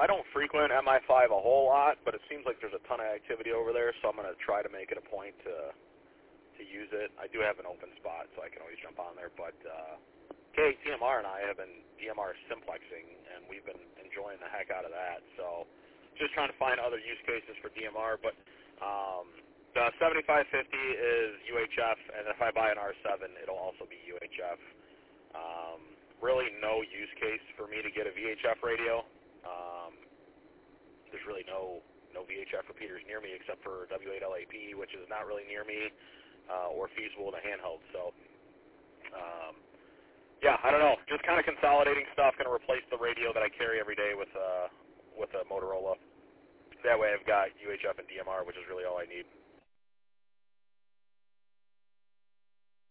I don't frequent MI5 a whole lot, but it seems like there's a ton of activity over there, so I'm going to try to make it a point to use it. I do have an open spot, so I can always jump on there, but KTMR and I have been DMR simplexing, and we've been enjoying the heck out of that, so just trying to find other use cases for DMR, but the 7550 is UHF, and if I buy an R7, it'll also be UHF. Really no use case for me to get a VHF radio. There's really no VHF repeaters near me except for W8LAP, which is not really near me or feasible in a handheld. So, yeah, I don't know. Just kind of consolidating stuff. Going to replace the radio that I carry every day with a Motorola. That way I've got UHF and DMR, which is really all I need.